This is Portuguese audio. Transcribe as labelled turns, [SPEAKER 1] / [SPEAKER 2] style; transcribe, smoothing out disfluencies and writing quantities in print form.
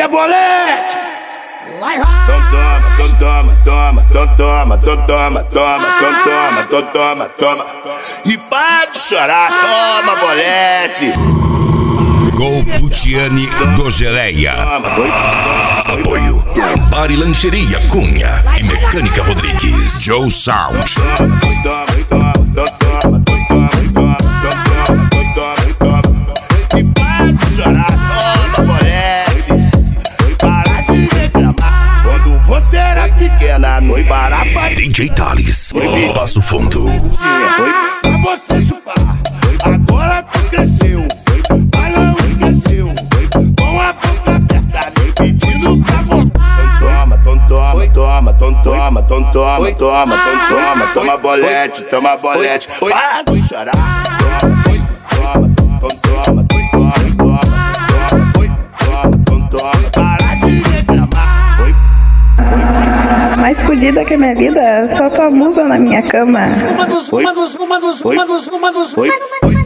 [SPEAKER 1] quer bolete? Toma. E para de chorar, toma bolete.
[SPEAKER 2] Golputiani do Geleia. Apoio Bar e Lancheria Cunha e Mecânica Rodrigues. Joe Sound.
[SPEAKER 1] E para de chorar, toma bolete. Para de reclamar. Quando você era pequena, não parava.
[SPEAKER 2] DJ Thales, Passo Fundo.
[SPEAKER 1] Foi pra você chupar. Agora tu cresceu, mas não esqueceu. Com a boca aberta, nem pedindo pra voltar. Toma bolete. Para de chorar. Para de reclamar.
[SPEAKER 3] Mais fodida que a minha vida, só tua musa na minha cama.
[SPEAKER 1] Oi.